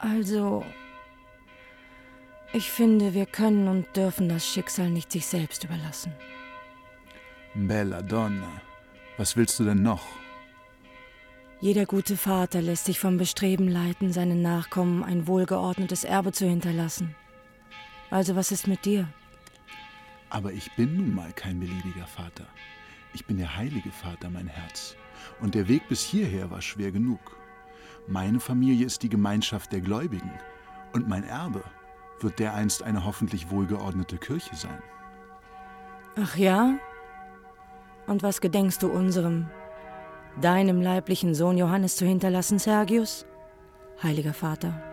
Also, ich finde, wir können und dürfen das Schicksal nicht sich selbst überlassen. Bella Donna, was willst du denn noch? Jeder gute Vater lässt sich vom Bestreben leiten, seinen Nachkommen ein wohlgeordnetes Erbe zu hinterlassen. Also was ist mit dir? Aber ich bin nun mal kein beliebiger Vater. Ich bin der heilige Vater, mein Herz. Und der Weg bis hierher war schwer genug. Meine Familie ist die Gemeinschaft der Gläubigen. Und mein Erbe wird dereinst eine hoffentlich wohlgeordnete Kirche sein. Ach ja? Und was gedenkst du deinem leiblichen Sohn Johannes zu hinterlassen, Sergius? Heiliger Vater.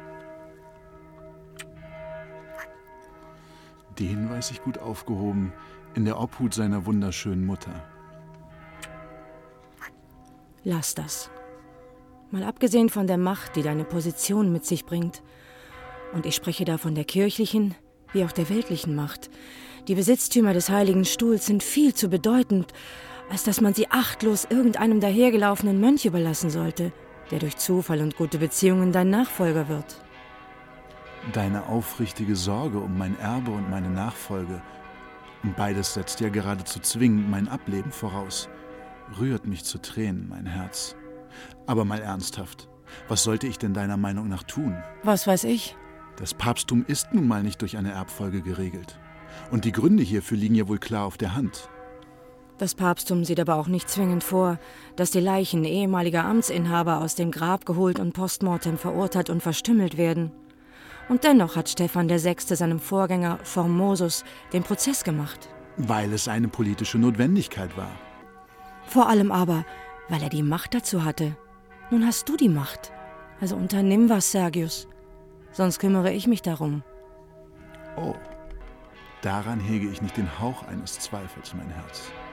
Den weiß ich gut aufgehoben, in der Obhut seiner wunderschönen Mutter. Lass das. Mal abgesehen von der Macht, die deine Position mit sich bringt. Und ich spreche da von der kirchlichen wie auch der weltlichen Macht. Die Besitztümer des Heiligen Stuhls sind viel zu bedeutend, als dass man sie achtlos irgendeinem dahergelaufenen Mönch überlassen sollte, der durch Zufall und gute Beziehungen dein Nachfolger wird. Deine aufrichtige Sorge um mein Erbe und meine Nachfolge, und beides setzt ja geradezu zwingend mein Ableben voraus, rührt mich zu Tränen, mein Herz. Aber mal ernsthaft, was sollte ich denn deiner Meinung nach tun? Was weiß ich? Das Papsttum ist nun mal nicht durch eine Erbfolge geregelt. Und die Gründe hierfür liegen ja wohl klar auf der Hand. Das Papsttum sieht aber auch nicht zwingend vor, dass die Leichen ehemaliger Amtsinhaber aus dem Grab geholt und postmortem verurteilt und verstümmelt werden. Und dennoch hat Stephan VI. Seinem Vorgänger Formosus den Prozess gemacht. Weil es eine politische Notwendigkeit war. Vor allem aber, weil er die Macht dazu hatte. Nun hast du die Macht. Also unternimm was, Sergius. Sonst kümmere ich mich darum. Oh, daran hege ich nicht den Hauch eines Zweifels, mein Herz.